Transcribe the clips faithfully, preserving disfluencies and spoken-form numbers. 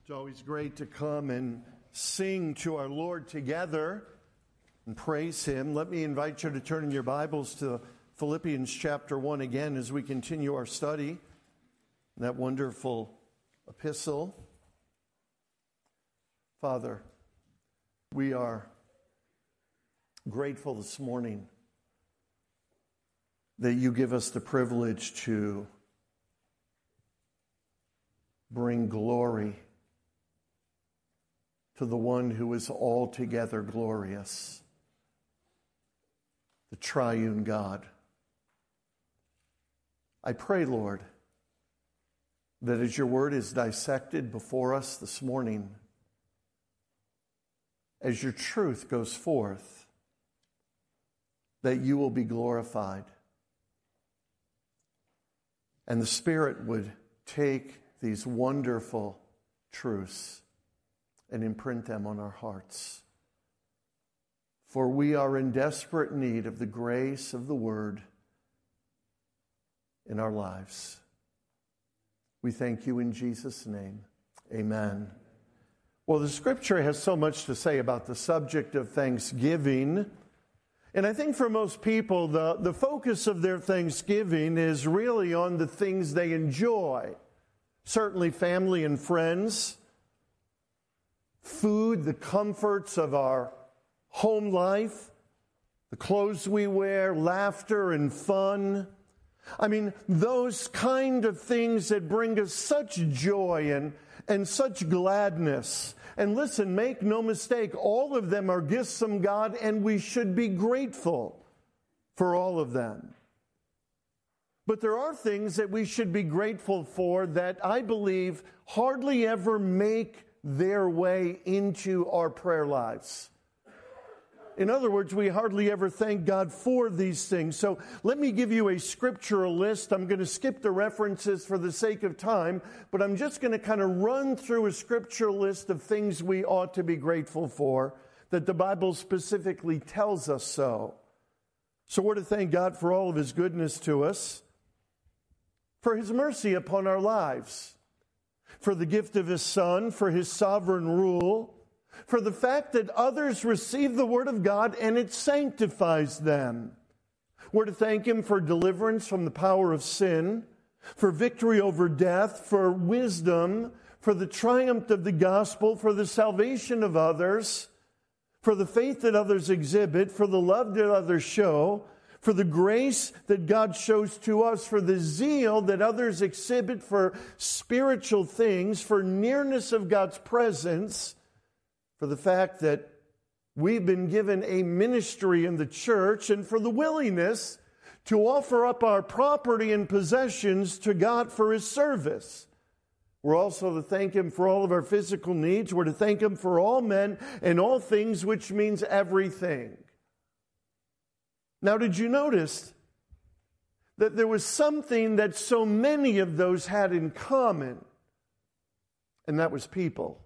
It's always great to come and sing to our Lord together and praise Him. Let me invite you to turn in your Bibles to Philippians chapter one again as we continue our study in that wonderful epistle. Father, we are grateful this morning that you give us the privilege to bring glory to the one who is altogether glorious, the triune God. I pray, Lord, that as your word is dissected before us this morning, as your truth goes forth, that you will be glorified, and the Spirit would take these wonderful truths and imprint them on our hearts. For we are in desperate need of the grace of the Word in our lives. We thank you in Jesus' name. Amen. Well, the Scripture has so much to say about the subject of thanksgiving. And I think for most people, the, the focus of their thanksgiving is really on the things they enjoy. Certainly family and friends, food, the comforts of our home life, the clothes we wear, laughter and fun. I mean, those kind of things that bring us such joy and, and such gladness. And listen, make no mistake, all of them are gifts from God, and we should be grateful for all of them. But there are things that we should be grateful for that I believe hardly ever make their way into our prayer lives. In other words, we hardly ever thank God for these things. So let me give you a scriptural list. I'm going to skip the references for the sake of time, but I'm just going to kind of run through a scriptural list of things we ought to be grateful for, that the Bible specifically tells us so. So we're to thank God for all of His goodness to us, for His mercy upon our lives, for the gift of His Son, for His sovereign rule, for the fact that others receive the Word of God and it sanctifies them. We're to thank Him for deliverance from the power of sin, for victory over death, for wisdom, for the triumph of the gospel, for the salvation of others, for the faith that others exhibit, for the love that others show, for the grace that God shows to us, for the zeal that others exhibit for spiritual things, for nearness of God's presence, for the fact that we've been given a ministry in the church, and for the willingness to offer up our property and possessions to God for His service. We're also to thank Him for all of our physical needs. We're to thank Him for all men and all things, which means everything. Now, did you notice that there was something that so many of those had in common? And that was people.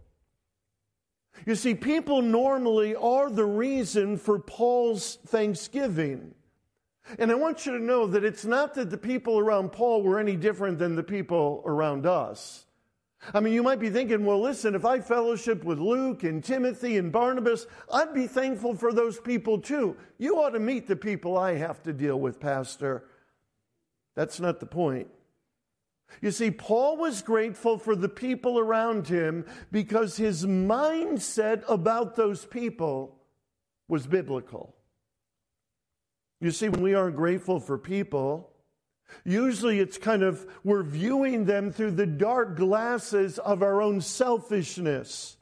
You see, people normally are the reason for Paul's thanksgiving. And I want you to know that it's not that the people around Paul were any different than the people around us. I mean, you might be thinking, well, listen, if I fellowship with Luke and Timothy and Barnabas, I'd be thankful for those people too. You ought to meet the people I have to deal with, Pastor. That's not the point. You see, Paul was grateful for the people around him because his mindset about those people was biblical. You see, when we aren't grateful for people, usually it's kind of, we're viewing them through the dark glasses of our own selfishness.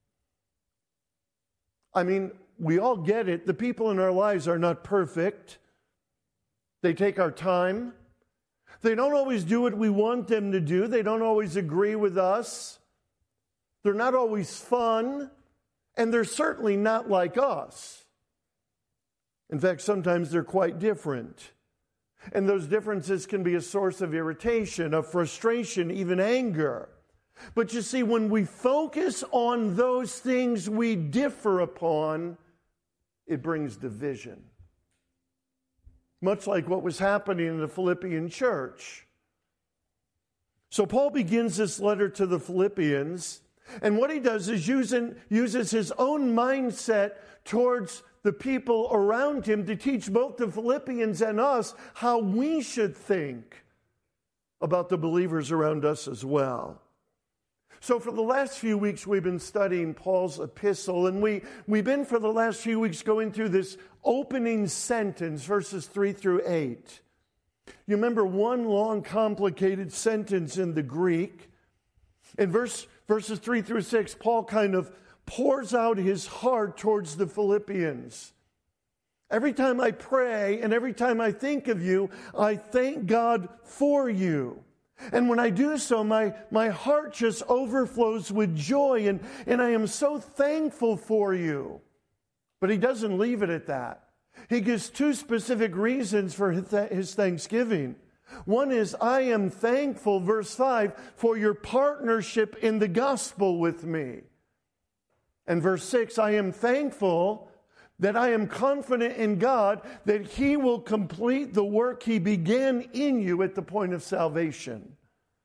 I mean, we all get it. The people in our lives are not perfect. They take our time. They don't always do what we want them to do. They don't always agree with us. They're not always fun. And they're certainly not like us. In fact, sometimes they're quite different. And those differences can be a source of irritation, of frustration, even anger. But you see, when we focus on those things we differ upon, it brings division. Much like what was happening in the Philippian church. So Paul begins this letter to the Philippians, And what he does is using, uses his own mindset towards the people around him to teach both the Philippians and us how we should think about the believers around us as well. So for the last few weeks, we've been studying Paul's epistle, and we, we've been for the last few weeks going through this opening sentence, verses three through eight. You remember one long, complicated sentence in the Greek. In verse, verses three through six, Paul kind of pours out his heart towards the Philippians. Every time I pray and every time I think of you, I thank God for you. And when I do so, my, my heart just overflows with joy, and, and I am so thankful for you. But he doesn't leave it at that. He gives two specific reasons for his thanksgiving. One is, I am thankful, verse five, for your partnership in the gospel with me. And verse six, I am thankful that I am confident in God that He will complete the work He began in you at the point of salvation.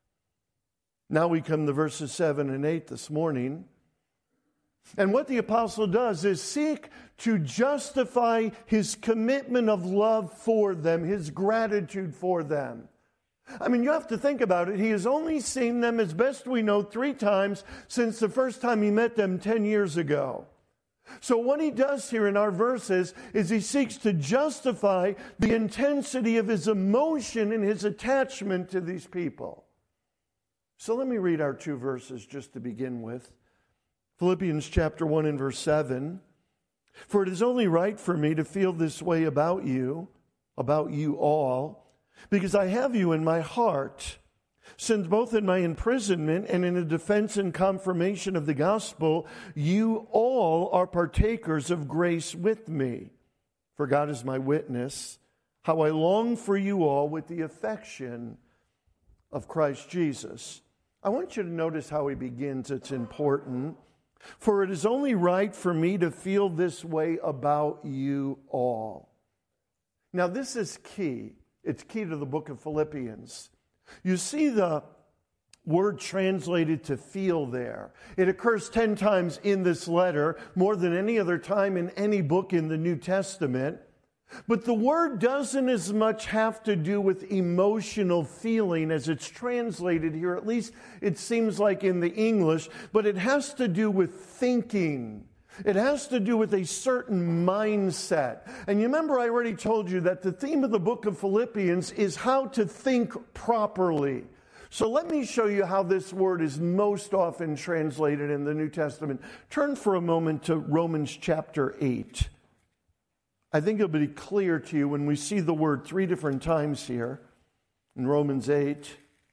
Now we come to verses seven and eight this morning. And what the apostle does is seek to justify his commitment of love for them, his gratitude for them. I mean, you have to think about it. He has only seen them, as best we know, three times since the first time he met them ten years ago. So what he does here in our verses is he seeks to justify the intensity of his emotion and his attachment to these people. So let me read our two verses just to begin with. Philippians chapter one and verse seven. For it is only right for me to feel this way about you, about you all, because I have you in my heart, since both in my imprisonment and in the defense and confirmation of the gospel, you all are partakers of grace with me. For God is my witness, how I long for you all with the affection of Christ Jesus. I want you to notice how he begins. It's important. For it is only right for me to feel this way about you all. Now, this is key. It's key to the book of Philippians. You see the word translated to feel there. It occurs ten times in this letter, more than any other time in any book in the New Testament. But the word doesn't as much have to do with emotional feeling as it's translated here. At least it seems like in the English. But it has to do with thinking. It has to do with a certain mindset. And you remember I already told you that the theme of the book of Philippians is how to think properly. So let me show you how this word is most often translated in the New Testament. Turn for a moment to Romans chapter eight. I think it'll be clear to you when we see the word three different times here in Romans eight.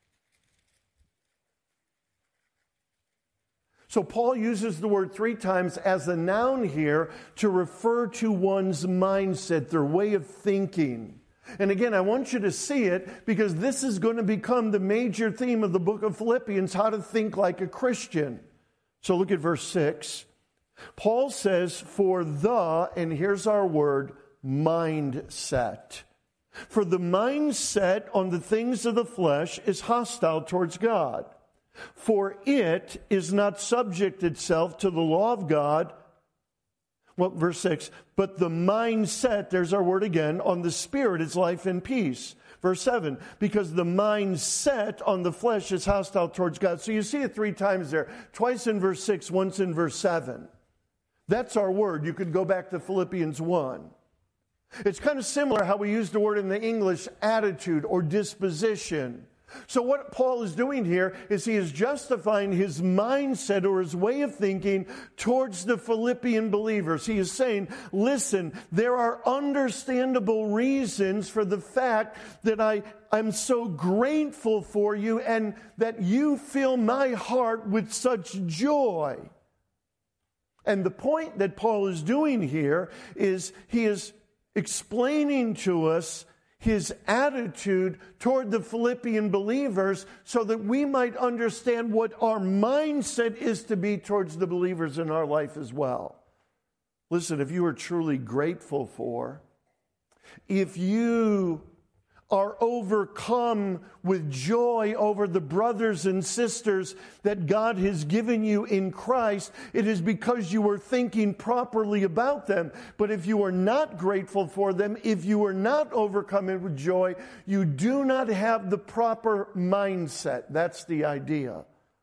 So Paul uses the word three times as a noun here to refer to one's mindset, their way of thinking. And again, I want you to see it because this is going to become the major theme of the book of Philippians, how to think like a Christian. So look at verse six. Paul says, for the, and here's our word, mindset. For the mindset on the things of the flesh is hostile towards God. For it is not subject itself to the law of God. Well, verse six, but the mindset, there's our word again, on the Spirit is life and peace. Verse seven, because the mindset on the flesh is hostile towards God. So you see it three times there. Twice in verse six, once in verse seven. That's our word. You could go back to Philippians one. It's kind of similar how we use the word in the English, attitude or disposition. So what Paul is doing here is he is justifying his mindset or his way of thinking towards the Philippian believers. He is saying, listen, there are understandable reasons for the fact that I, I'm so grateful for you and that you fill my heart with such joy. And the point that Paul is doing here is he is explaining to us his attitude toward the Philippian believers so that we might understand what our mindset is to be towards the believers in our life as well. Listen, if you are truly grateful for, if you are overcome with joy over the brothers and sisters that God has given you in Christ, it is because you are thinking properly about them. But if you are not grateful for them, if you are not overcome with joy, you do not have the proper mindset. That's the idea.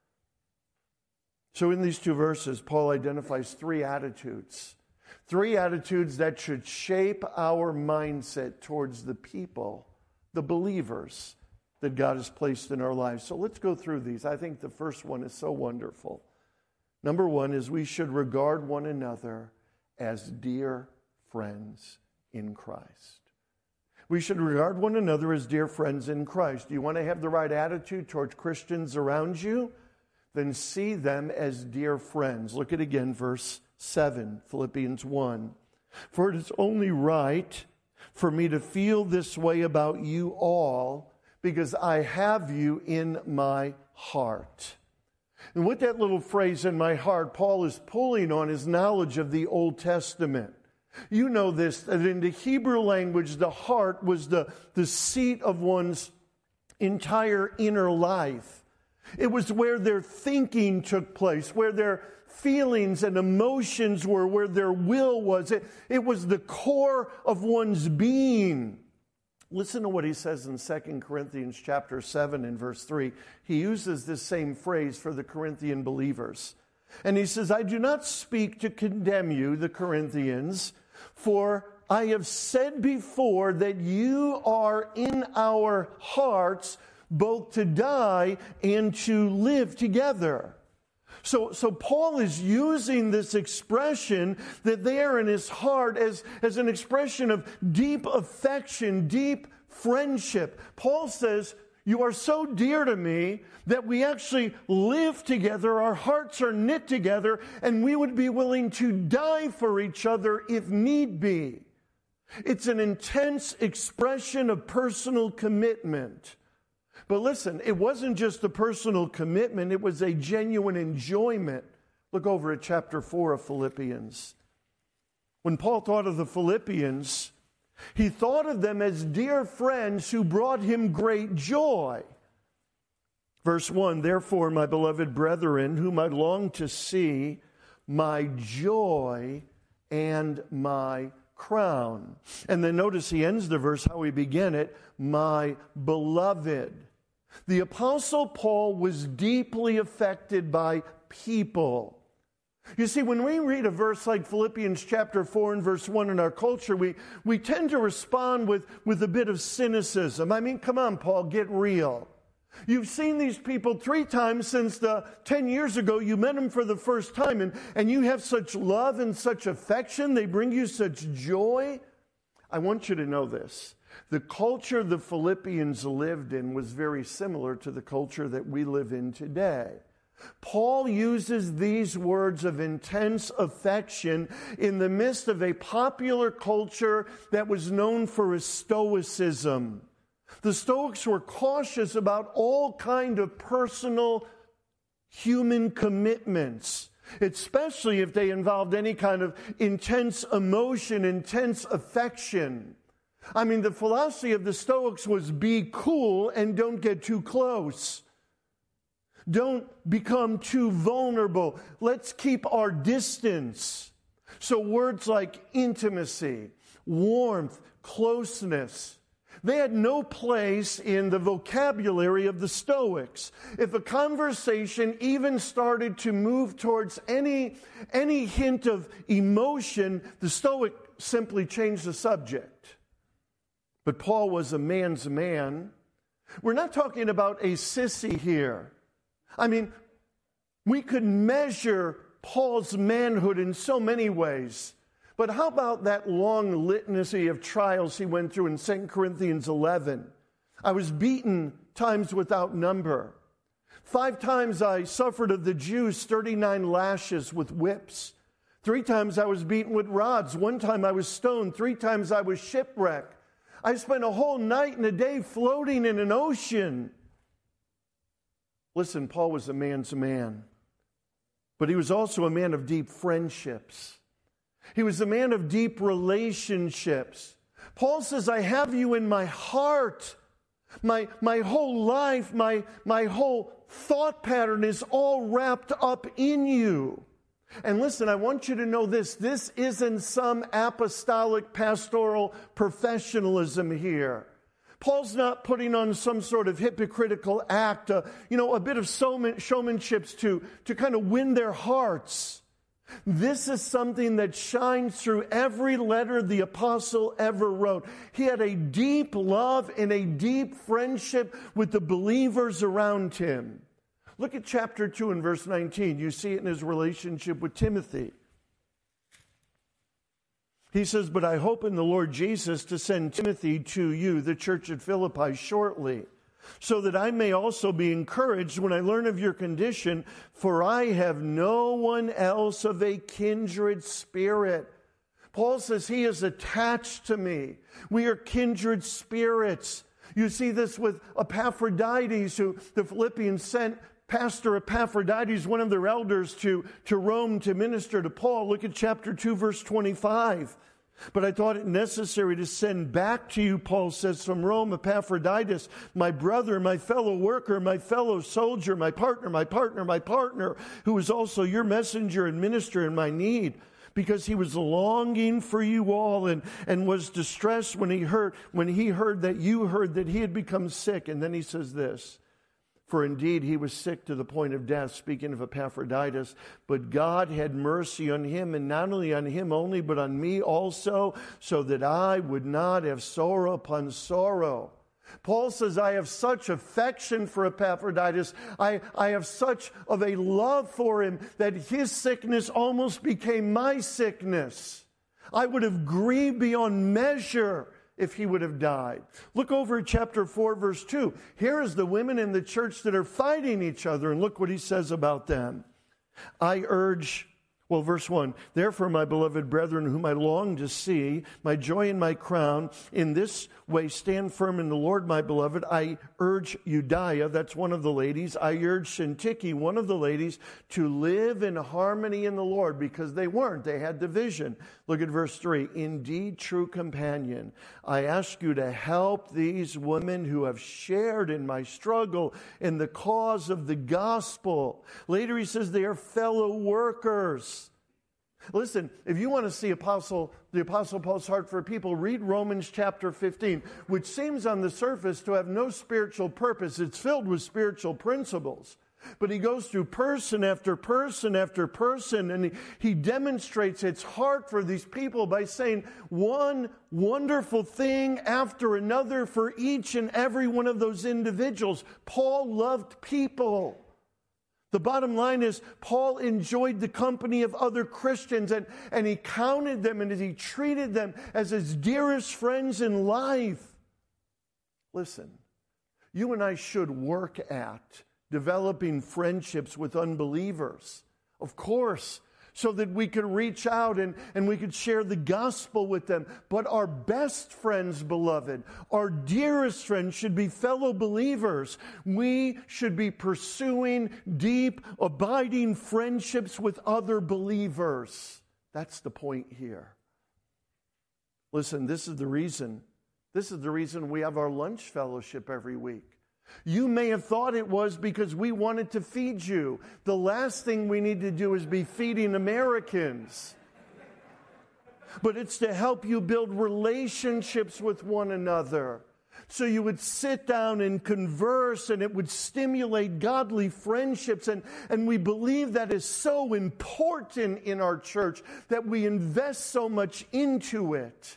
So in these two verses, Paul identifies three attitudes. Three attitudes that should shape our mindset towards the people, the believers that God has placed in our lives. So let's go through these. I think the first one is so wonderful. Number one is we should regard one another as dear friends in Christ. We should regard one another as dear friends in Christ. Do you want to have the right attitude towards Christians around you? Then see them as dear friends. Look at again verse seven, Philippians one. For it is only right for me to feel this way about you all, because I have you in my heart. And with that little phrase, in my heart, Paul is pulling on his knowledge of the Old Testament. You know this, that in the Hebrew language, the heart was the, the seat of one's entire inner life. It was where their thinking took place, where their feelings and emotions were, where their will was. It, it was the core of one's being. Listen to what he says in Second Corinthians chapter seven and verse three. He uses this same phrase for the Corinthian believers. And he says, I do not speak to condemn you, the Corinthians, for I have said before that you are in our hearts both to die and to live together. So, so Paul is using this expression that they are in his heart as, as an expression of deep affection, deep friendship. Paul says, you are so dear to me that we actually live together, our hearts are knit together, and we would be willing to die for each other if need be. It's an intense expression of personal commitment. But listen, it wasn't just a personal commitment, it was a genuine enjoyment. Look over at chapter four of Philippians. When Paul thought of the Philippians, he thought of them as dear friends who brought him great joy. Verse one, therefore, my beloved brethren, whom I long to see, my joy and my crown. And then notice he ends the verse how he began it, my beloved. The Apostle Paul was deeply affected by people. You see, when we read a verse like Philippians chapter four and verse one in our culture, we, we tend to respond with, with a bit of cynicism. I mean, come on, Paul, get real. You've seen these people three times since the ten years ago you met them for the first time, and, and you have such love and such affection. They bring you such joy. I want you to know this. The culture the Philippians lived in was very similar to the culture that we live in today. Paul uses these words of intense affection in the midst of a popular culture that was known for its stoicism. The Stoics were cautious about all kind of personal human commitments, especially if they involved any kind of intense emotion, intense affection. I mean, the philosophy of the Stoics was be cool and don't get too close. Don't become too vulnerable. Let's keep our distance. So words like intimacy, warmth, closeness, they had no place in the vocabulary of the Stoics. If a conversation even started to move towards any, any hint of emotion, the Stoic simply changed the subject. But Paul was a man's man. We're not talking about a sissy here. I mean, we could measure Paul's manhood in so many ways. But how about that long litany of trials he went through in Second Corinthians eleven? I was beaten times without number. Five times I suffered of the Jews thirty-nine lashes with whips. Three times I was beaten with rods. One time I was stoned. Three times I was shipwrecked. I spent a whole night and a day floating in an ocean. Listen, Paul was a man's man, but he was also a man of deep friendships. He was a man of deep relationships. Paul says, I have you in my heart. My, my whole life, my, my whole thought pattern is all wrapped up in you. And listen, I want you to know this. This isn't some apostolic pastoral professionalism here. Paul's not putting on some sort of hypocritical act, uh, you know, a bit of showmanship to, to kind of win their hearts. This is something that shines through every letter the apostle ever wrote. He had a deep love and a deep friendship with the believers around him. Look at chapter two and verse nineteen. You see it in his relationship with Timothy. He says, but I hope in the Lord Jesus to send Timothy to you, the church at Philippi, shortly, so that I may also be encouraged when I learn of your condition, for I have no one else of a kindred spirit. Paul says he is attached to me. We are kindred spirits. You see this with Epaphroditus, who the Philippians sent Pastor Epaphroditus, one of their elders, to, to Rome to minister to Paul. Look at chapter two, verse twenty-five. But I thought it necessary to send back to you, Paul says, from Rome, Epaphroditus, my brother, my fellow worker, my fellow soldier, my partner, my partner, my partner, who is also your messenger and minister in my need, because he was longing for you all and, and was distressed when he heard, when he heard that you heard that he had become sick. And then he says this, for indeed he was sick to the point of death, speaking of Epaphroditus, but God had mercy on him, and not only on him only, but on me also, so that I would not have sorrow upon sorrow. Paul says, I have such affection for Epaphroditus, I, I have such of a love for him, that his sickness almost became my sickness. I would have grieved beyond measure if he would have died. Look over at chapter four, verse two. Here is the women in the church that are fighting each other, and look what he says about them. I urge, well, verse one, therefore, my beloved brethren, whom I long to see, my joy and my crown, in this way stand firm in the Lord, my beloved. I urge Euodia, that's one of the ladies. I urge Syntyche, one of the ladies, to live in harmony in the Lord, because they weren't. They had division. Look at verse three. Indeed, true companion, I ask you to help these women who have shared in my struggle in the cause of the gospel. Later he says they are fellow workers. Listen, if you want to see Apostle, the Apostle Paul's heart for people, read Romans chapter fifteen, which seems on the surface to have no spiritual purpose. It's filled with spiritual principles. But he goes through person after person after person, and he, he demonstrates his heart for these people by saying one wonderful thing after another for each and every one of those individuals. Paul loved people. The bottom line is, Paul enjoyed the company of other Christians, and, and he counted them and he treated them as his dearest friends in life. Listen, you and I should work at developing friendships with unbelievers, of course, so that we could reach out and, and we could share the gospel with them. But our best friends, beloved, our dearest friends should be fellow believers. We should be pursuing deep, abiding friendships with other believers. That's the point here. Listen, this is the reason. This is the reason we have our lunch fellowship every week. You may have thought it was because we wanted to feed you. The last thing we need to do is be feeding Americans. But it's to help you build relationships with one another. So you would sit down and converse, and it would stimulate godly friendships. And, and we believe that is so important in our church, that we invest so much into it.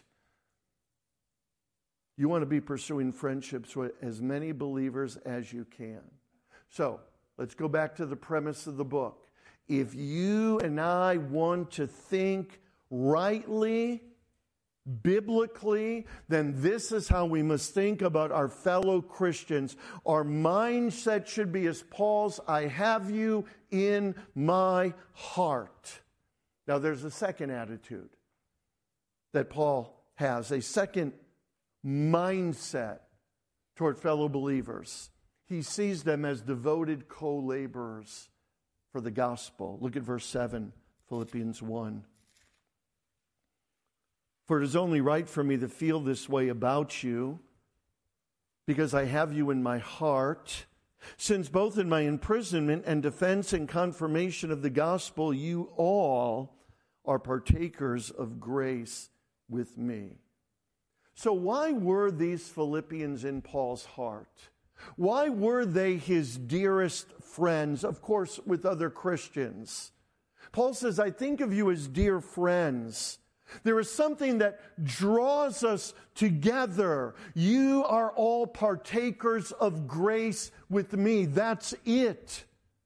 You want to be pursuing friendships with as many believers as you can. So, let's go back to the premise of the book. If you and I want to think rightly, biblically, then this is how we must think about our fellow Christians. Our mindset should be as Paul's, I have you in my heart. Now, there's a second attitude that Paul has, a second mindset toward fellow believers. He sees them as devoted co-laborers for the gospel. Look at verse seven, Philippians one. For it is only right for me to feel this way about you, because I have you in my heart, since both in my imprisonment and defense and confirmation of the gospel, you all are partakers of grace with me. So why were these Philippians in Paul's heart? Why were they his dearest friends? Of course, with other Christians. Paul says, I think of you as dear friends. There is something that draws us together. You are all partakers of grace with me. That's it.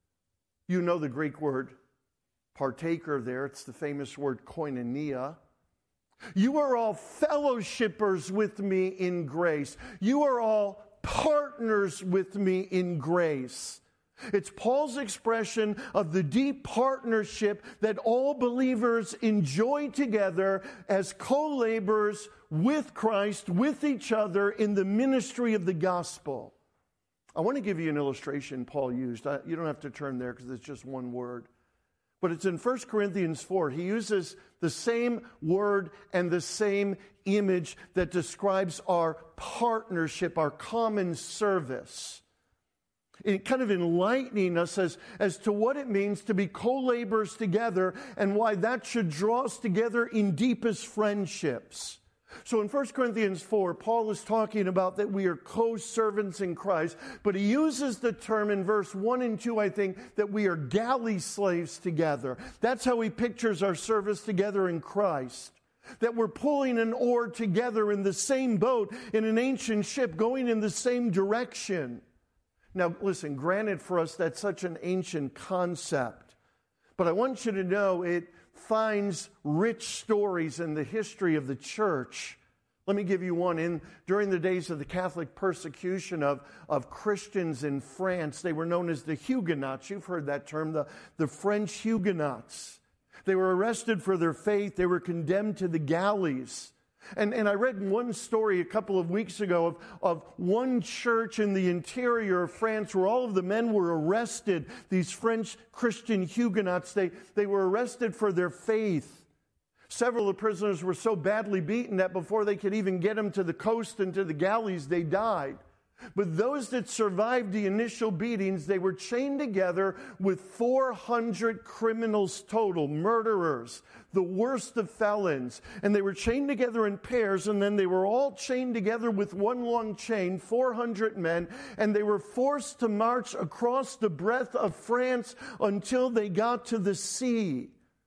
You know the Greek word partaker there. It's the famous word koinonia. You are all fellowshippers with me in grace. You are all partners with me in grace. It's Paul's expression of the deep partnership that all believers enjoy together as co-laborers with Christ, with each other in the ministry of the gospel. I want to give you an illustration Paul used. You don't have to turn there because it's just one word. But it's in First Corinthians four. He uses the same word and the same image that describes our partnership, our common service. It kind of enlightening us as, as to what it means to be co-laborers together and why that should draw us together in deepest friendships. So in First Corinthians four, Paul is talking about that we are co-servants in Christ, but he uses the term in verse one and two, I think, that we are galley slaves together. That's how he pictures our service together in Christ. That we're pulling an oar together in the same boat in an ancient ship going in the same direction. Now, listen, granted for us, that's such an ancient concept. But I want you to know it finds rich stories in the history of the church. Let me give you one. In during the days of the Catholic persecution of, of Christians in France, they were known as the Huguenots. You've heard that term, the, the French Huguenots. They were arrested for their faith. They were condemned to the galleys. And, and I read one story a couple of weeks ago of, of one church in the interior of France where all of the men were arrested, these French Christian Huguenots. They, they were arrested for their faith. Several of the prisoners were so badly beaten that before they could even get them to the coast and to the galleys, they died. But those that survived the initial beatings, they were chained together with four hundred criminals total, murderers, the worst of felons. And they were chained together in pairs, and then they were all chained together with one long chain, four hundred men, and they were forced to march across the breadth of France until they got to the sea.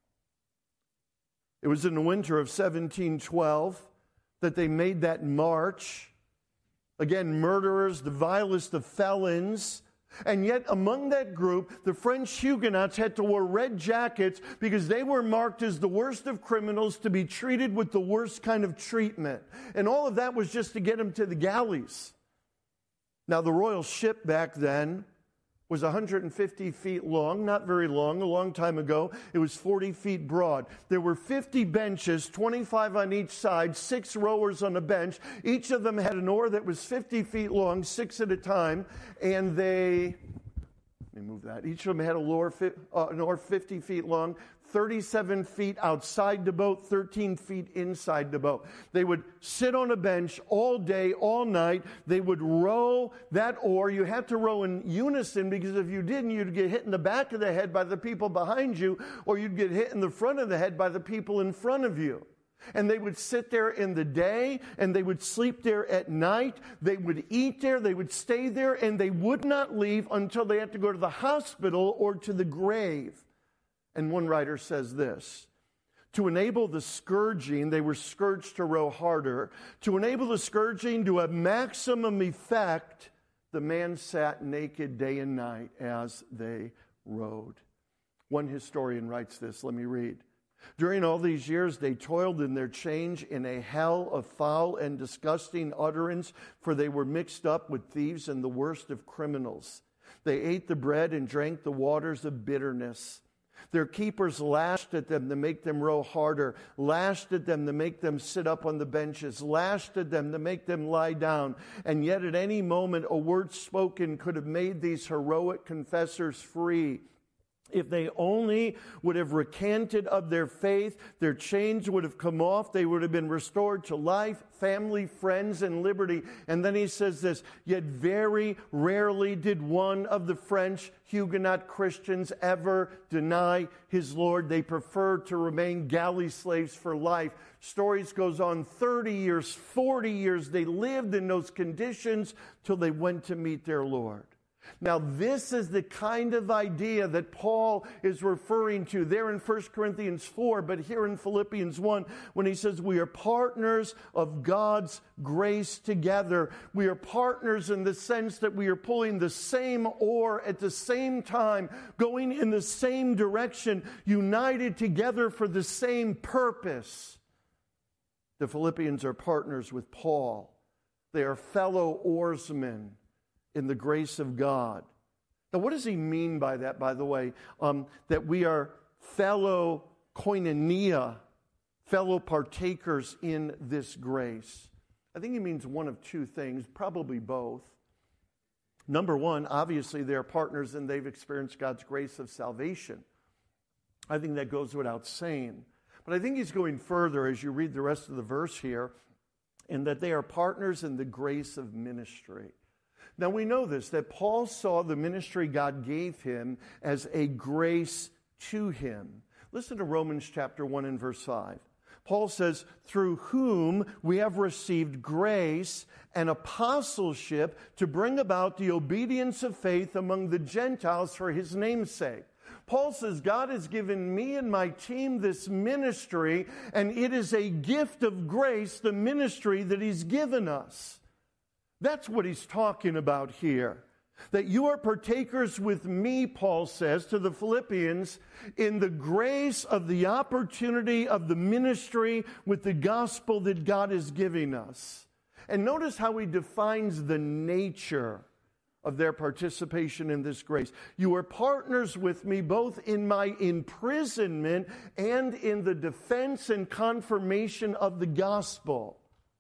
It was in the winter of seventeen twelve that they made that march. Again, murderers, the vilest of felons. And yet among that group, the French Huguenots had to wear red jackets because they were marked as the worst of criminals to be treated with the worst kind of treatment. And all of that was just to get them to the galleys. Now, the royal ship back then was one hundred fifty feet long, not very long, a long time ago. It was forty feet broad. There were fifty benches, twenty-five on each side, six rowers on a bench. Each of them had an oar that was fifty feet long, six at a time, and they, let me move that. Each of them had a oar, uh, an oar fifty feet long, thirty-seven feet outside the boat, thirteen feet inside the boat. They would sit on a bench all day, all night. They would row that oar. You had to row in unison because if you didn't, you'd get hit in the back of the head by the people behind you, or you'd get hit in the front of the head by the people in front of you. And they would sit there in the day, and they would sleep there at night. They would eat there, they would stay there, and they would not leave until they had to go to the hospital or to the grave. And one writer says this: to enable the scourging, they were scourged to row harder. To enable the scourging to have maximum effect, the man sat naked day and night as they rowed. One historian writes this, let me read. During all these years, they toiled in their chains in a hell of foul and disgusting utterance, for they were mixed up with thieves and the worst of criminals. They ate the bread and drank the waters of bitterness. Their keepers lashed at them to make them row harder, lashed at them to make them sit up on the benches, lashed at them to make them lie down. And yet at any moment, a word spoken could have made these heroic confessors free. If they only would have recanted of their faith, their chains would have come off. They would have been restored to life, family, friends, and liberty. And then he says this, yet very rarely did one of the French Huguenot Christians ever deny his Lord. They preferred to remain galley slaves for life. Stories goes on thirty years, forty years. They lived in those conditions till they went to meet their Lord. Now, this is the kind of idea that Paul is referring to there in First Corinthians four, but here in Philippians one, when he says we are partners of God's grace together. We are partners in the sense that we are pulling the same oar at the same time, going in the same direction, united together for the same purpose. The Philippians are partners with Paul. They are fellow oarsmen in the grace of God. Now, what does he mean by that, by the way? Um, that we are fellow koinonia, fellow partakers in this grace. I think he means one of two things, probably both. Number one, obviously they're partners and they've experienced God's grace of salvation. I think that goes without saying. But I think he's going further as you read the rest of the verse here, in that they are partners in the grace of ministry. Now we know this, that Paul saw the ministry God gave him as a grace to him. Listen to Romans chapter one and verse five. Paul says, through whom we have received grace and apostleship to bring about the obedience of faith among the Gentiles for his name's sake. Paul says, God has given me and my team this ministry, and it is a gift of grace, the ministry that he's given us. That's what he's talking about here. That you are partakers with me, Paul says to the Philippians, in the grace of the opportunity of the ministry with the gospel that God is giving us. And notice how he defines the nature of their participation in this grace. You are partners with me both in my imprisonment and in the defense and confirmation of the gospel.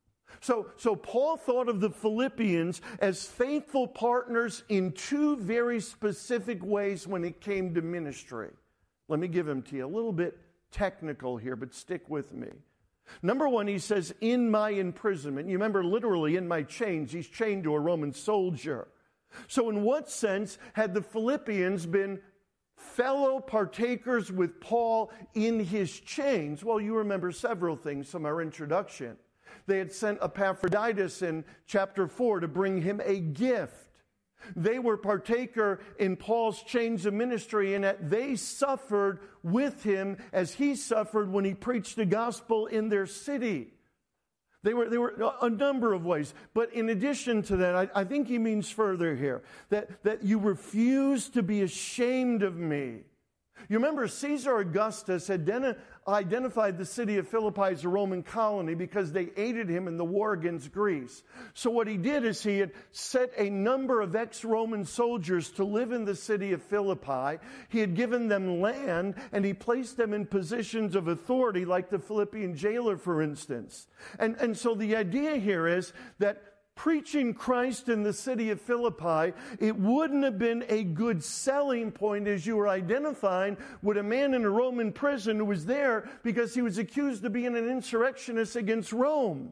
So, so Paul thought of the Philippians as faithful partners in two very specific ways when it came to ministry. Let me give them to you. A little bit technical here, but stick with me. Number one, he says, in my imprisonment. You remember literally in my chains. He's chained to a Roman soldier. So in what sense had the Philippians been fellow partakers with Paul in his chains? Well, you remember several things from our introduction. They had sent Epaphroditus in chapter four to bring him a gift. They were partaker in Paul's chains of ministry in that they suffered with him as he suffered when he preached the gospel in their city. They were, they were a number of ways. But in addition to that, I, I think he means further here, that, that you refuse to be ashamed of me. You remember Caesar Augustus had identified the city of Philippi as a Roman colony because they aided him in the war against Greece. So what he did is he had set a number of ex-Roman soldiers to live in the city of Philippi. He had given them land, and he placed them in positions of authority, like the Philippian jailer, for instance. And, and so the idea here is that preaching Christ in the city of Philippi, it wouldn't have been a good selling point as you were identifying with a man in a Roman prison who was there because he was accused of being an insurrectionist against Rome.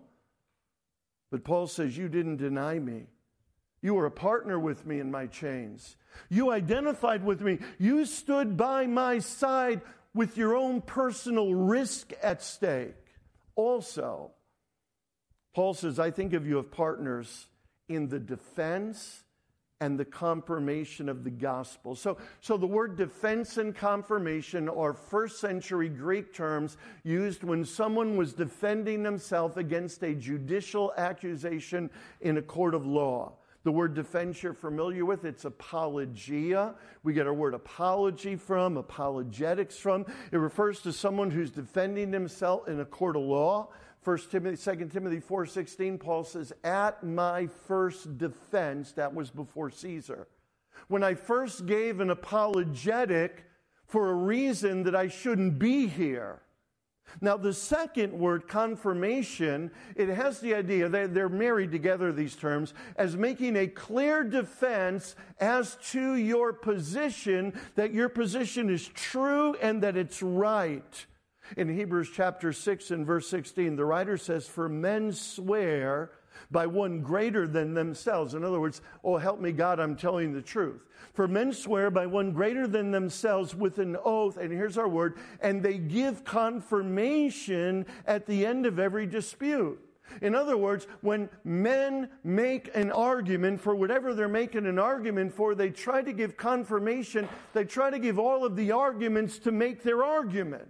But Paul says, you didn't deny me. You were a partner with me in my chains. You identified with me. You stood by my side with your own personal risk at stake. Also, Paul says, I think of you as partners in the defense and the confirmation of the gospel. So, so the word defense and confirmation are first century Greek terms used when someone was defending himself against a judicial accusation in a court of law. The word defense you're familiar with, it's apologia. We get our word apology from, apologetics from. It refers to someone who's defending himself in a court of law. First Timothy, Second Timothy four sixteen, Paul says, at my first defense, that was before Caesar, when I first gave an apologetic for a reason that I shouldn't be here. Now, the second word, confirmation, it has the idea, they, they're married together, these terms, as making a clear defense as to your position, that your position is true and that it's right. In Hebrews chapter six and verse sixteen, the writer says, "For men swear by one greater than themselves." In other words, oh, help me God, I'm telling the truth. "For men swear by one greater than themselves with an oath," and here's our word, "and they give confirmation at the end of every dispute." In other words, when men make an argument for whatever they're making an argument for, they try to give confirmation. They try to give all of the arguments to make their argument.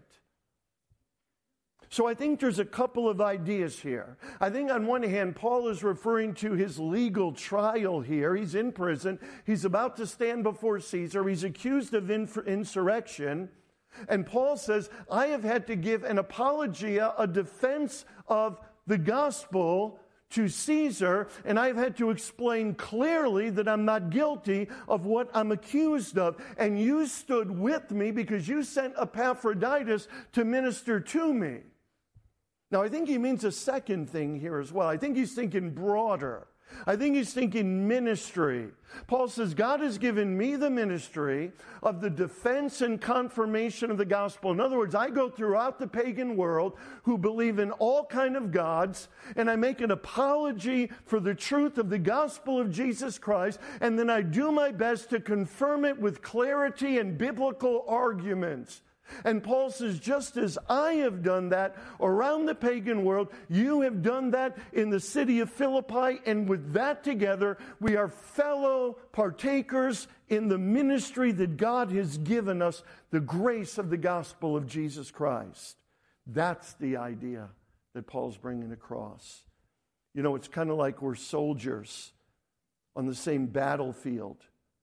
So I think there's a couple of ideas here. I think on one hand, Paul is referring to his legal trial here. He's in prison. He's about to stand before Caesar. He's accused of insurrection. And Paul says, I have had to give an apologia, a defense of the gospel to Caesar, and I've had to explain clearly that I'm not guilty of what I'm accused of. And you stood with me because you sent Epaphroditus to minister to me. Now, I think he means a second thing here as well. I think he's thinking broader. I think he's thinking ministry. Paul says, God has given me the ministry of the defense and confirmation of the gospel. In other words, I go throughout the pagan world who believe in all kind of gods, and I make an apology for the truth of the gospel of Jesus Christ, and then I do my best to confirm it with clarity and biblical arguments. And Paul says, just as I have done that around the pagan world, you have done that in the city of Philippi, and with that together, we are fellow partakers in the ministry that God has given us, the grace of the gospel of Jesus Christ. That's the idea that Paul's bringing across. You know, it's kind of like we're soldiers on the same battlefield.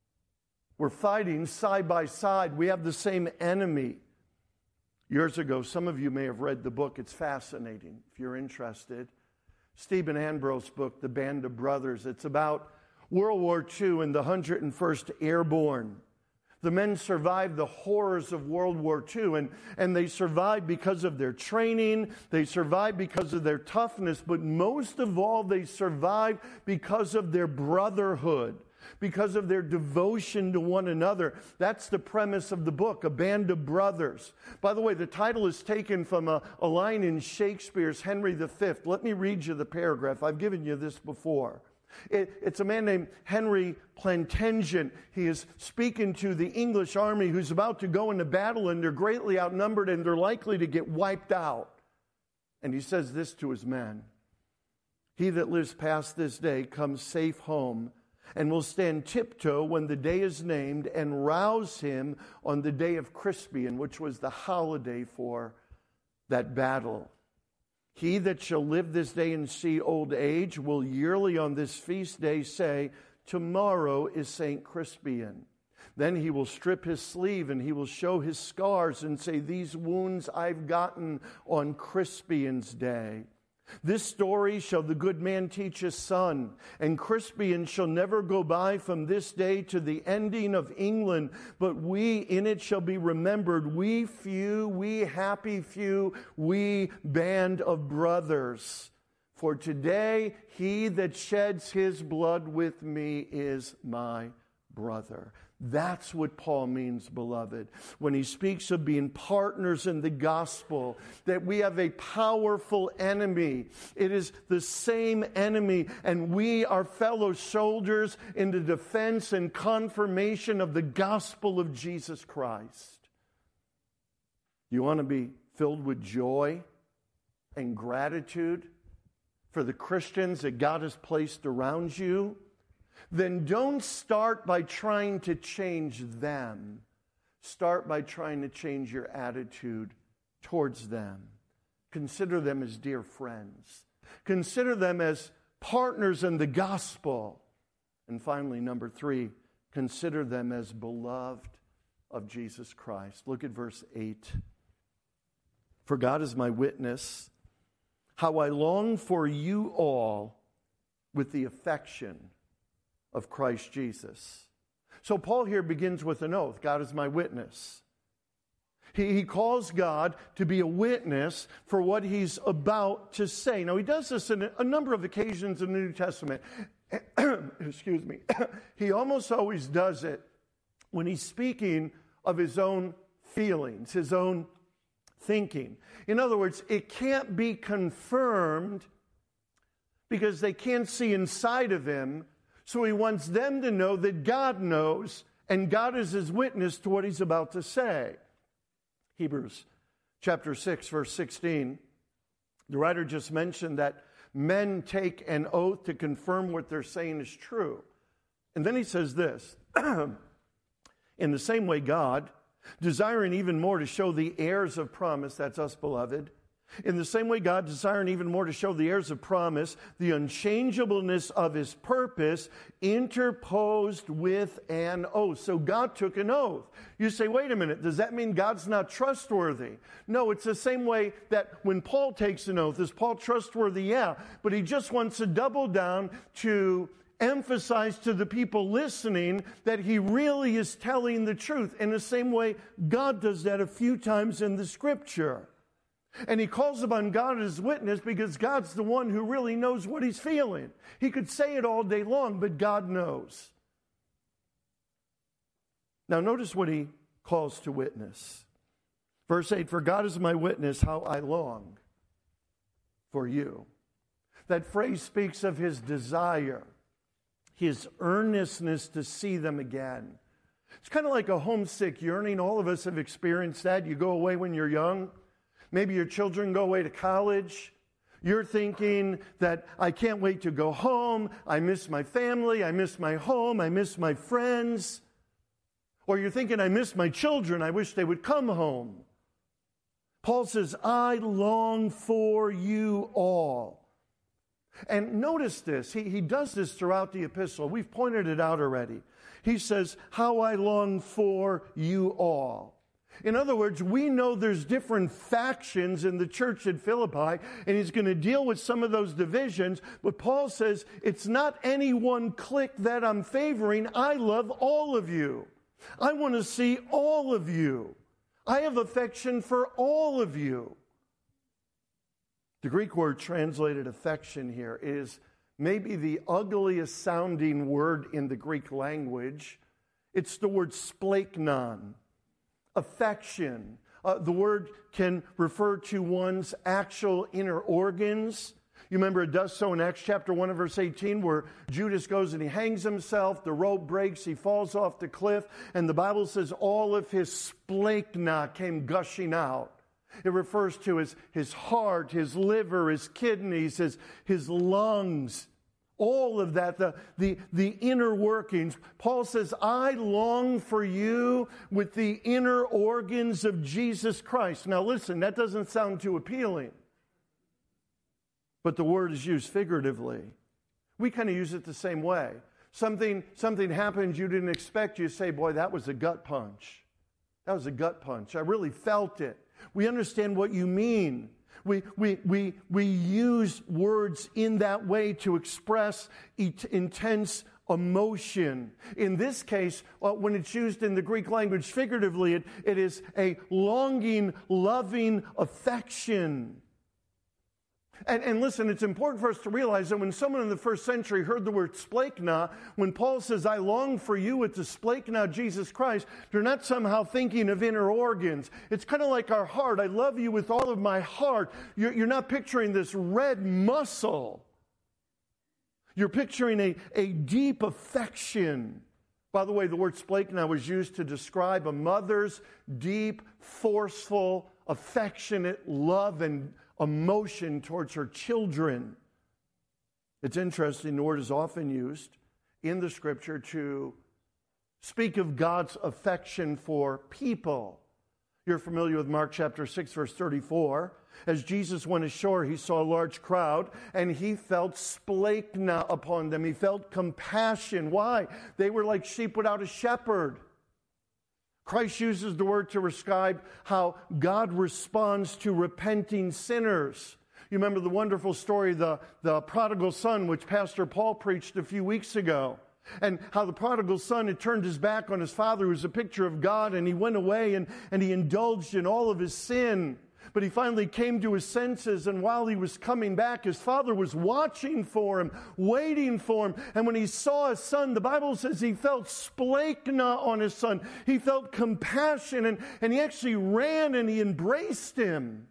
We're fighting side by side. We have the same enemy. Years ago, some of you may have read the book. It's fascinating if you're interested. Stephen Ambrose' book, The Band of Brothers. It's about World War Two and the one hundred first Airborne. The men survived the horrors of World War Two, and, and they survived because of their training. They survived because of their toughness, but most of all, they survived because of their brotherhood, because of their devotion to one another. That's the premise of the book, A Band of Brothers. By the way, the title is taken from a, a line in Shakespeare's Henry the Fifth. Let me read you the paragraph. I've given you this before. It, it's a man named Henry Plantagenet. He is speaking to the English army who's about to go into battle, and they're greatly outnumbered, and they're likely to get wiped out. And he says this to his men: "He that lives past this day comes safe home, and will stand tiptoe when the day is named, and rouse him on the day of Crispian," which was the holiday for that battle. "He that shall live this day and see old age will yearly on this feast day say, tomorrow is Saint Crispian. Then he will strip his sleeve, and he will show his scars and say, these wounds I've gotten on Crispian's day. This story shall the good man teach his son, and Crispian shall never go by from this day to the ending of England, but we in it shall be remembered, we few, we happy few, we band of brothers. For today he that sheds his blood with me is my brother." That's what Paul means, beloved, when he speaks of being partners in the gospel, that we have a powerful enemy. It is the same enemy, and we are fellow soldiers in the defense and confirmation of the gospel of Jesus Christ. You want to be filled with joy and gratitude for the Christians that God has placed around you? Then don't start by trying to change them. Start by trying to change your attitude towards them. Consider them as dear friends. Consider them as partners in the gospel. And finally, number three, consider them as beloved of Jesus Christ. Look at verse eight. "For God is my witness, how I long for you all with the affection of Christ Jesus." So Paul here begins with an oath. God is my witness. He, he calls God to be a witness for what he's about to say. Now, he does this in a number of occasions in the New Testament. Excuse me. He almost always does it when he's speaking of his own feelings, his own thinking. In other words, it can't be confirmed because they can't see inside of him. So he wants them to know that God knows, and God is his witness to what he's about to say. Hebrews chapter six, verse sixteen. The writer just mentioned that men take an oath to confirm what they're saying is true. And then he says this, in the same way God, desiring even more to show the heirs of promise, that's us, beloved, in the same way God, desiring even more to show the heirs of promise the unchangeableness of his purpose, interposed with an oath. So God took an oath. You say, wait a minute, does that mean God's not trustworthy? No, it's the same way that when Paul takes an oath, is Paul trustworthy? Yeah, but he just wants to double down to emphasize to the people listening that he really is telling the truth. In the same way, God does that a few times in the scripture. And he calls upon God as witness because God's the one who really knows what he's feeling. He could say it all day long, but God knows. Now notice what he calls to witness. Verse eight, for God is my witness how I long for you. That phrase speaks of his desire, his earnestness to see them again. It's kind of like a homesick yearning. All of us have experienced that. You go away when you're young. Maybe your children go away to college. You're thinking that I can't wait to go home. I miss my family. I miss my home. I miss my friends. Or you're thinking I miss my children. I wish they would come home. Paul says, I long for you all. And notice this. He, he does this throughout the epistle. We've pointed it out already. He says, how I long for you all. In other words, we know there's different factions in the church at Philippi, and he's going to deal with some of those divisions. But Paul says, it's not any one clique that I'm favoring. I love all of you. I want to see all of you. I have affection for all of you. The Greek word translated affection here is maybe the ugliest sounding word in the Greek language. It's the word splachnon. Affection. Uh, the word can refer to one's actual inner organs. You remember it does so in Acts chapter one and verse eighteen, where Judas goes and he hangs himself, the rope breaks, he falls off the cliff, and the Bible says all of his splachna came gushing out. It refers to his, his heart, his liver, his kidneys, his, his lungs. All of that, the, the, the inner workings. Paul says, I long for you with the inner organs of Jesus Christ. Now listen, that doesn't sound too appealing. But the word is used figuratively. We kind of use it the same way. Something, something happens you didn't expect. You say, boy, that was a gut punch. That was a gut punch. I really felt it. We understand what you mean. We, we, we, we use words in that way to express et- intense emotion. In this case, uh, when it's used in the Greek language figuratively, it, it is a longing, loving affection. And, and listen, it's important for us to realize that when someone in the first century heard the word splachna, when Paul says, I long for you with the splachna of Jesus Christ, they're not somehow thinking of inner organs. It's kind of like our heart. I love you with all of my heart. You're, you're not picturing this red muscle. You're picturing a, a deep affection. By the way, the word splachna was used to describe a mother's deep, forceful, affectionate love and emotion towards her children. It's interesting, the word is often used in the scripture to speak of God's affection for people. You're familiar with Mark chapter six, verse thirty-four. As Jesus went ashore, he saw a large crowd, and he felt splachna upon them. He felt compassion. Why? They were like sheep without a shepherd. Christ uses the word to describe how God responds to repenting sinners. You remember the wonderful story, the, the prodigal son, which Pastor Paul preached a few weeks ago. And how the prodigal son had turned his back on his father, who was a picture of God, and he went away and, and he indulged in all of his sin. But he finally came to his senses, and while he was coming back, his father was watching for him, waiting for him. And when he saw his son, the Bible says he felt splachna on his son. He felt compassion, and, and he actually ran and he embraced him.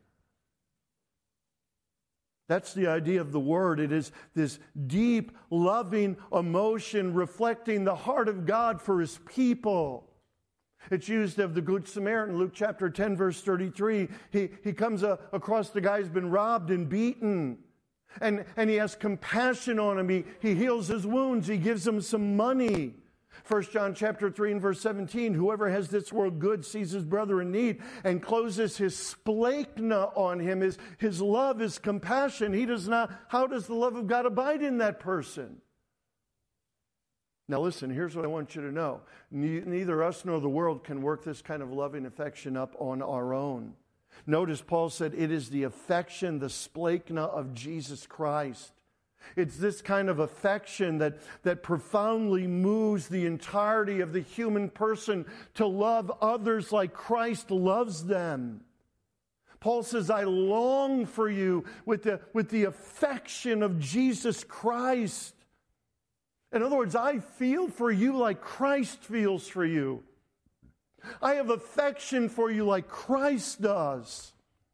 That's the idea of the word. It is this deep, loving emotion reflecting the heart of God for his people. It's used of the Good Samaritan, Luke chapter ten, verse thirty-three. He, he comes uh, across the guy who's been robbed and beaten. And, and he has compassion on him. He, he heals his wounds. He gives him some money. First John chapter three and verse seventeen, whoever has this world good sees his brother in need and closes his splachna on him, his, his love, his compassion. He does not, how does the love of God abide in that person? Now listen, here's what I want you to know. Neither us nor the world can work this kind of loving affection up on our own. Notice Paul said it is the affection, the splachna of Jesus Christ. It's this kind of affection that, that profoundly moves the entirety of the human person to love others like Christ loves them. Paul says, I long for you with the, with the affection of Jesus Christ. In other words, I feel for you like Christ feels for you. I have affection for you like Christ does.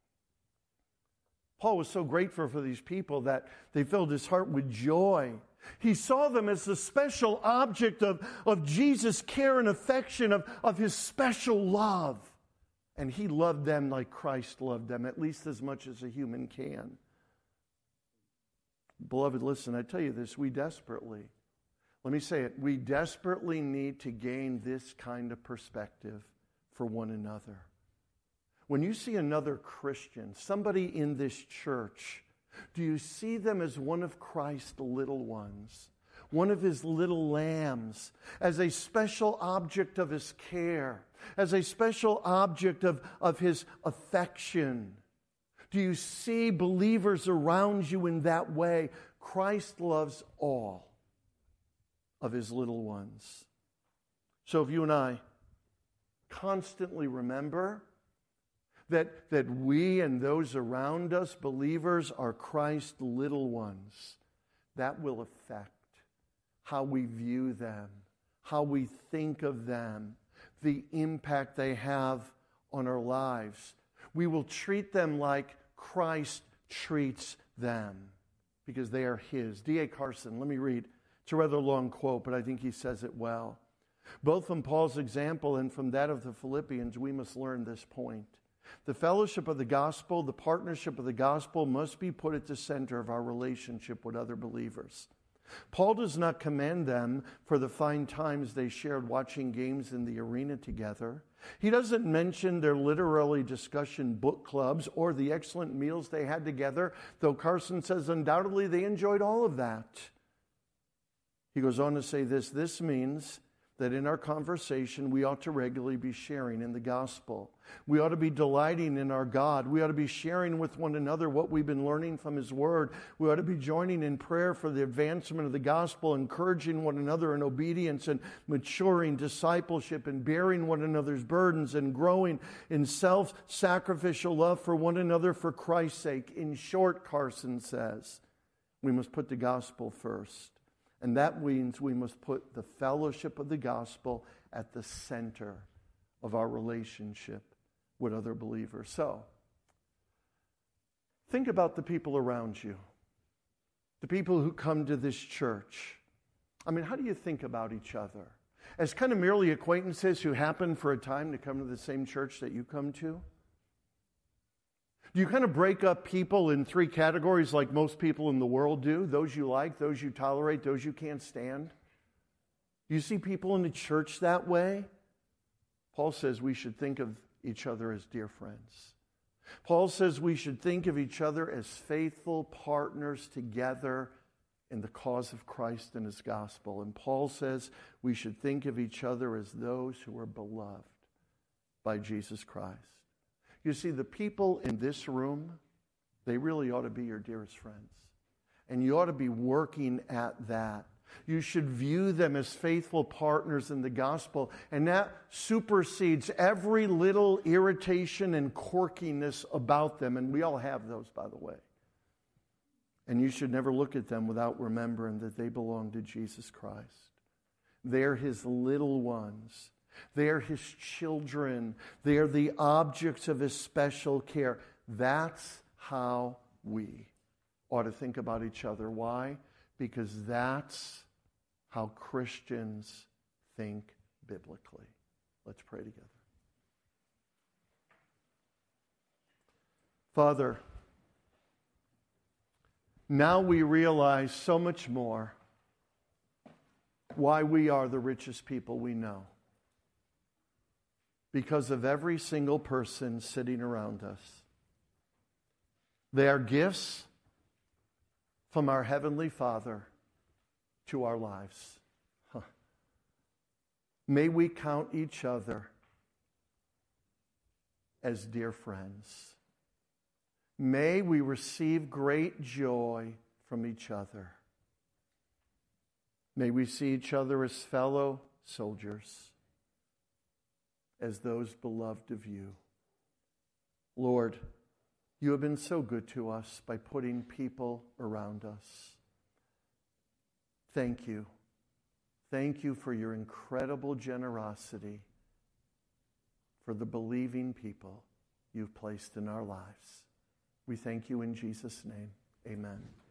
Paul was so grateful for these people that they filled his heart with joy. He saw them as the special object of, of Jesus' care and affection, of, of his special love. And he loved them like Christ loved them, at least as much as a human can. Beloved, listen, I tell you this, we desperately, let me say it, we desperately need to gain this kind of perspective for one another. When you see another Christian, somebody in this church, do you see them as one of Christ's little ones, one of his little lambs, as a special object of his care, as a special object of, of his affection? Do you see believers around you in that way? Christ loves all of his little ones. So if you and I constantly remember That, that we and those around us, believers, are Christ's little ones, that will affect how we view them, how we think of them, the impact they have on our lives. We will treat them like Christ treats them because they are his. D A Carson, let me read. It's a rather long quote, but I think he says it well. Both from Paul's example and from that of the Philippians, we must learn this point. The fellowship of the gospel, the partnership of the gospel must be put at the center of our relationship with other believers. Paul does not commend them for the fine times they shared watching games in the arena together. He doesn't mention their literary discussion book clubs or the excellent meals they had together, though Carson says undoubtedly they enjoyed all of that. He goes on to say this, this means that in our conversation, we ought to regularly be sharing in the gospel. We ought to be delighting in our God. We ought to be sharing with one another what we've been learning from his word. We ought to be joining in prayer for the advancement of the gospel, encouraging one another in obedience and maturing discipleship and bearing one another's burdens and growing in self-sacrificial love for one another for Christ's sake. In short, Carson says, we must put the gospel first. And that means we must put the fellowship of the gospel at the center of our relationship with other believers. So, think about the people around you, the people who come to this church. I mean, how do you think about each other? As kind of merely acquaintances who happen for a time to come to the same church that you come to? Do you kind of break up people in three categories like most people in the world do? Those you like, those you tolerate, those you can't stand? Do you see people in the church that way? Paul says we should think of each other as dear friends. Paul says we should think of each other as faithful partners together in the cause of Christ and his gospel. And Paul says we should think of each other as those who are beloved by Jesus Christ. You see, the people in this room, they really ought to be your dearest friends. And you ought to be working at that You should view them as faithful partners in the gospel, and that supersedes every little irritation and quirkiness about them, and we all have those, by the way. And you should never look at them without remembering that they belong to Jesus Christ. They're His little ones. They're His children. They're the objects of His special care. That's how we ought to think about each other. Why? Because that's how Christians think biblically. Let's pray together. Father, now we realize so much more why we are the richest people we know. Because of every single person sitting around us. They are gifts from our Heavenly Father to our lives. Huh. May we count each other as dear friends. May we receive great joy from each other. May we see each other as fellow soldiers, as those beloved of you. Lord, you have been so good to us by putting people around us. Thank you. Thank you for your incredible generosity for the believing people you've placed in our lives. We thank you in Jesus' name. Amen.